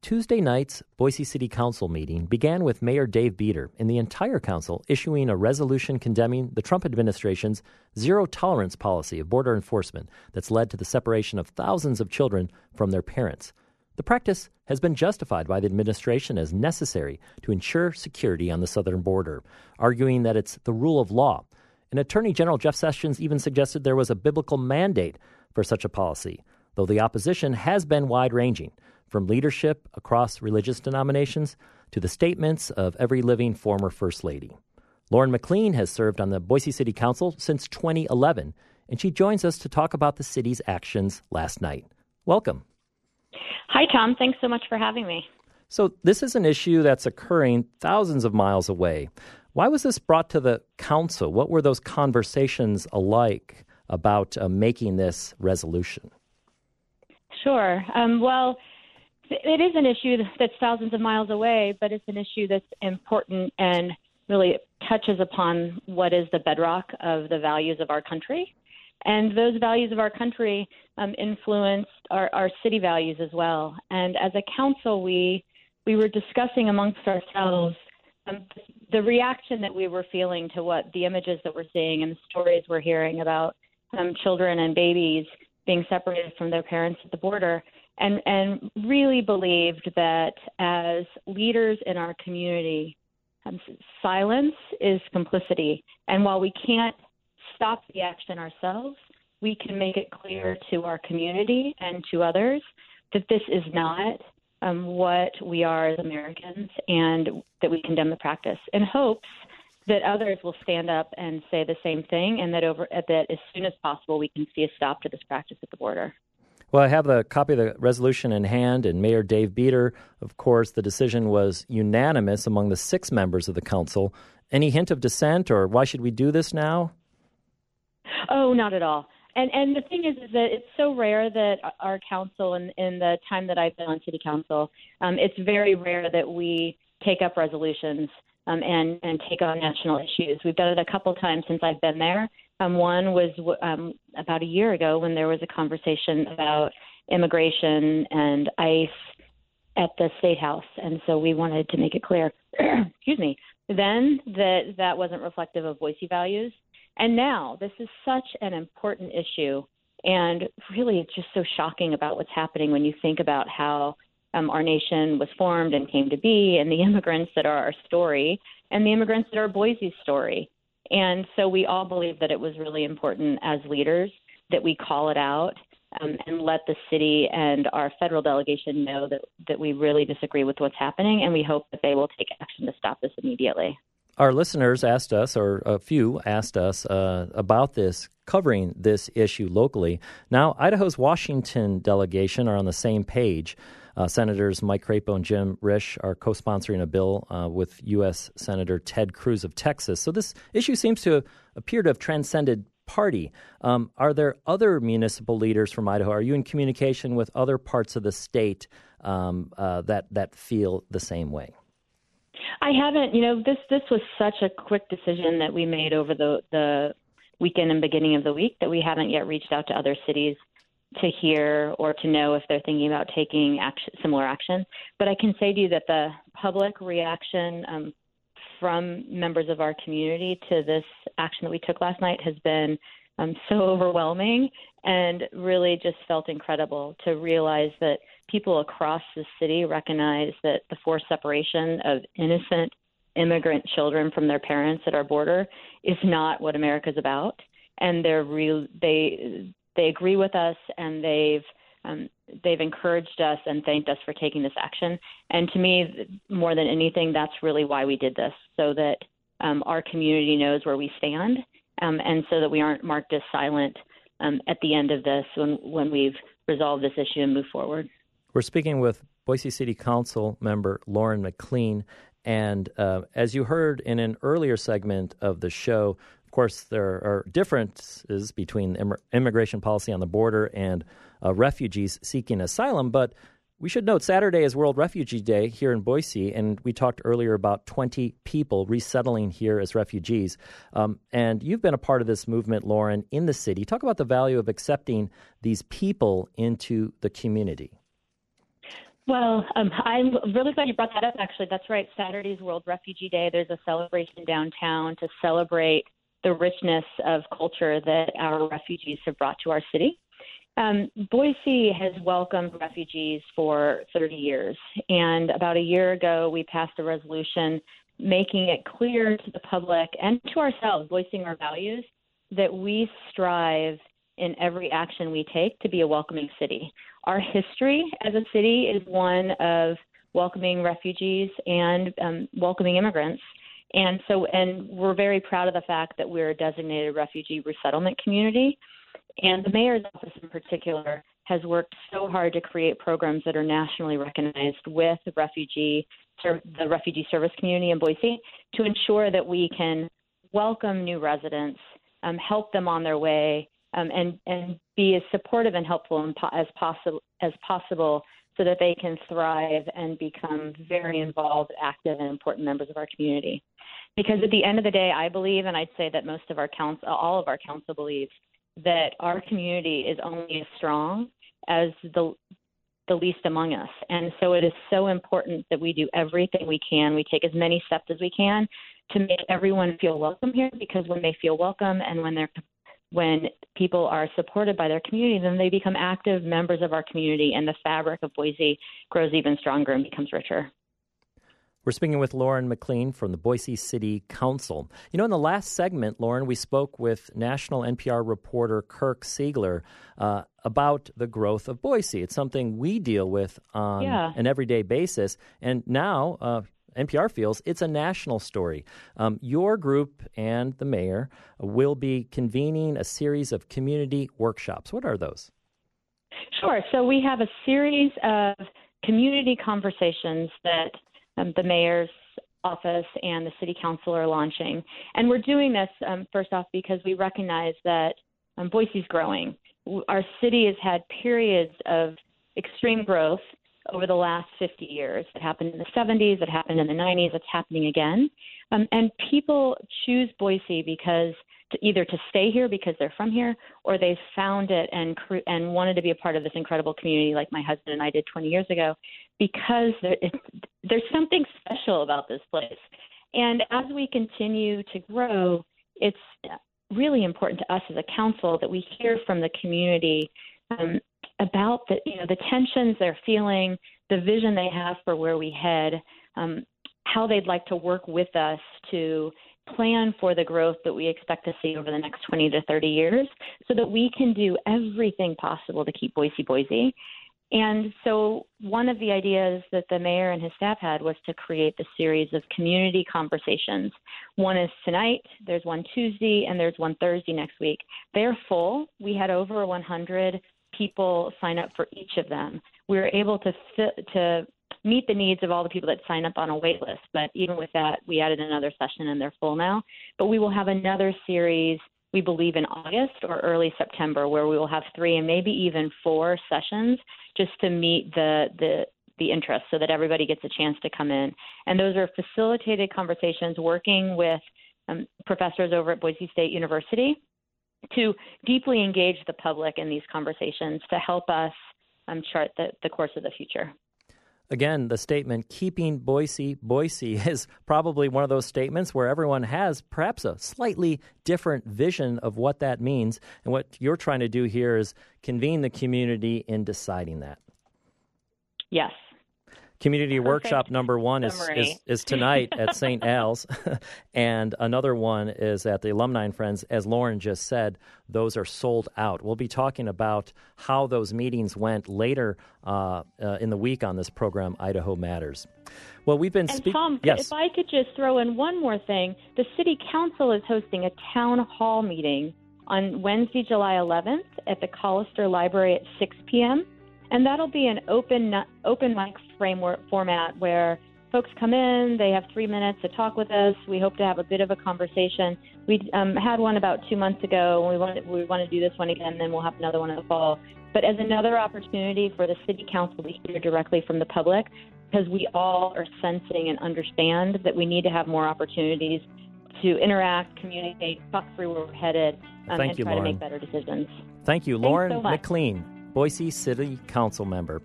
Tuesday night's Boise City Council meeting began with Mayor Dave Beater and the entire council issuing a resolution condemning the Trump administration's zero-tolerance policy of border enforcement that's led to the separation of thousands of children from their parents. The practice has been justified by the administration as necessary to ensure security on the southern border, arguing that it's the rule of law. And Attorney General Jeff Sessions even suggested there was a biblical mandate for such a policy, though the opposition has been wide-ranging, from leadership across religious denominations to the statements of every living former First Lady. Lauren McLean has served on the Boise City Council since 2011, and she joins us to talk about the city's actions last night. Welcome. Hi, Tom. Thanks so much for having me. So this is an issue that's occurring thousands of miles away. Why was this brought to the council? What were those conversations alike about making this resolution? Sure. Well, it is an issue that's thousands of miles away, but it's an issue that's important and really touches upon what is the bedrock of the values of our country. And those values of our country influenced our city values as well. And as a council, we were discussing amongst ourselves the reaction that we were feeling to what the images that we're seeing and the stories we're hearing about children and babies being separated from their parents at the border, and really believed that as leaders in our community, silence is complicity. And while we can't stop the action ourselves, we can make it clear to our community and to others that this is not what we are as Americans, and that we condemn the practice, in hopes that others will stand up and say the same thing, and that as soon as possible we can see a stop to this practice at the border. Well, I have the copy of the resolution in hand, and Mayor Dave Beater, of course, the decision was unanimous among the 6 members of the council. Any hint of dissent, or why should we do this now? Oh, not at all. And the thing is that it's so rare that our council, in the time that I've been on city council, it's very rare that we take up resolutions and take on national issues. We've done it a couple times since I've been there. One was about a year ago when there was a conversation about immigration and ICE at the State House. And so we wanted to make it clear, then that wasn't reflective of Boise values. And now this is such an important issue. And really, it's just so shocking about what's happening when you think about how our nation was formed and came to be, and the immigrants that are our story, and the immigrants that are Boise's story. And so we all believe that it was really important as leaders that we call it out and let the city and our federal delegation know that we really disagree with what's happening, and we hope that they will take action to stop this immediately. Our listeners asked us, or a few asked us, about this, covering this issue locally. Now, Idaho's Washington delegation are on the same page. Senators Mike Crapo and Jim Risch are co-sponsoring a bill with U.S. Senator Ted Cruz of Texas. So this issue seems to appear to have transcended party. Are there other municipal leaders from Idaho? Are you in communication with other parts of the state that feel the same way? I haven't. This was such a quick decision that we made over the weekend and beginning of the week that we haven't yet reached out to other cities to hear or to know if they're thinking about taking similar action. But I can say to you that the public reaction from members of our community to this action that we took last night has been so overwhelming, and really just felt incredible to realize that people across the city recognize that the forced separation of innocent immigrant children from their parents at our border is not what America's about. And they agree with us, and they've encouraged us and thanked us for taking this action. And to me, more than anything, that's really why we did this, so that our community knows where we stand, and so that we aren't marked as silent at the end of this when we've resolved this issue and move forward. We're speaking with Boise City Council member Lauren McLean, and as you heard in an earlier segment of the show, of course, there are differences between immigration policy on the border and refugees seeking asylum, but we should note Saturday is World Refugee Day here in Boise, and we talked earlier about 20 people resettling here as refugees. And you've been a part of this movement, Lauren, in the city. Talk about the value of accepting these people into the community. Well, I'm really glad you brought that up, actually. That's right. Saturday's World Refugee Day. There's a celebration downtown to celebrate the richness of culture that our refugees have brought to our city. Boise has welcomed refugees for 30 years. And about a year ago, we passed a resolution making it clear to the public and to ourselves, voicing our values, that we strive in every action we take to be a welcoming city. Our history as a city is one of welcoming refugees and welcoming immigrants. And we're very proud of the fact that we're a designated refugee resettlement community. And the mayor's office in particular has worked so hard to create programs that are nationally recognized with the refugee service community in Boise to ensure that we can welcome new residents, help them on their way, and be as supportive and helpful as possible so that they can thrive and become very involved, active, and important members of our community. Because at the end of the day, I believe, and I'd say that most of our all of our council believes, that our community is only as strong as the least among us. And so it is so important that we do everything we can. We take as many steps as we can to make everyone feel welcome here, because when they feel welcome and when people are supported by their community, then they become active members of our community, and the fabric of Boise grows even stronger and becomes richer. We're speaking with Lauren McLean from the Boise City Council. You know, in the last segment, Lauren, we spoke with national NPR reporter Kirk Siegler about the growth of Boise. It's something we deal with on an everyday basis. And now NPR feels it's a national story. Your group and the mayor will be convening a series of community workshops. What are those? Sure. So we have a series of community conversations that the mayor's office and the city council are launching. And we're doing this, first off, because we recognize that Boise's growing. Our city has had periods of extreme growth over the last 50 years. It happened in the 70s, it happened in the 90s, it's happening again. And people choose Boise because either to stay here because they're from here, or they found it and wanted to be a part of this incredible community like my husband and I did 20 years ago, because there's something special about this place. And as we continue to grow, it's really important to us as a council that we hear from the community about the tensions they're feeling, the vision they have for where we head, how they'd like to work with us to plan for the growth that we expect to see over the next 20 to 30 years, so that we can do everything possible to keep Boise Boise. And so one of the ideas that the mayor and his staff had was to create the series of community conversations. One is tonight, there's one Tuesday, and there's one Thursday next week. They're full. We had over 100 people sign up for each of them. We were able to meet the needs of all the people that sign up on a wait list. But even with that, we added another session and they're full now. But we will have another series, we believe, in August or early September, where we will have 3 and maybe even 4 sessions just to meet the interest, so that everybody gets a chance to come in. And those are facilitated conversations working with professors over at Boise State University to deeply engage the public in these conversations to help us chart the course of the future. Again, the statement, keeping Boise Boise, is probably one of those statements where everyone has perhaps a slightly different vision of what that means. And what you're trying to do here is convene the community in deciding that. Yes. Community Perfect workshop number 1 is tonight at St. Al's, and another one is at the Alumni and Friends. As Lauren just said, those are sold out. We'll be talking about how those meetings went later in the week on this program, Idaho Matters. Well, we've been speaking. Tom, yes. If I could just throw in one more thing, the City Council is hosting a town hall meeting on Wednesday, July 11th at the Collister Library at 6 p.m., and that'll be an open mic framework format where folks come in, they have 3 minutes to talk with us. We hope to have a bit of a conversation. We had one about 2 months ago, and we want to do this one again, and then we'll have another one in the fall. But as another opportunity for the City Council to hear directly from the public, because we all are sensing and understand that we need to have more opportunities to interact, communicate, talk through where we're headed, and try to make better decisions. Thank you, Lauren so McLean, Boise City Council member.